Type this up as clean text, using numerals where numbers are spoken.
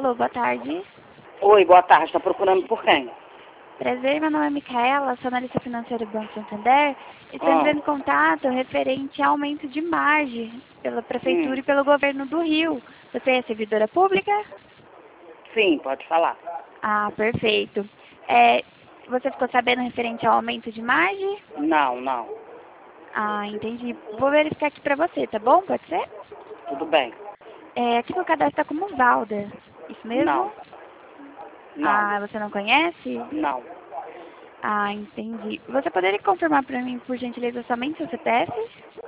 Alô, boa tarde. Oi, boa tarde. Está procurando por quem? Prazer, meu nome é Micaela, sou analista financeira do Banco Santander. Estou entrando em contato referente a aumento de margem pela Prefeitura e pelo Governo do Rio. Você é servidora pública? Sim, pode falar. Ah, perfeito. Você ficou sabendo referente ao aumento de margem? Não. Ah, entendi. Vou verificar aqui para você, tá bom? Pode ser? Tudo bem. Aqui no cadastro está como Valda. Isso mesmo? Não. Ah, você não conhece? Não. Ah, entendi. Você poderia confirmar para mim, por gentileza, somente seu CPF?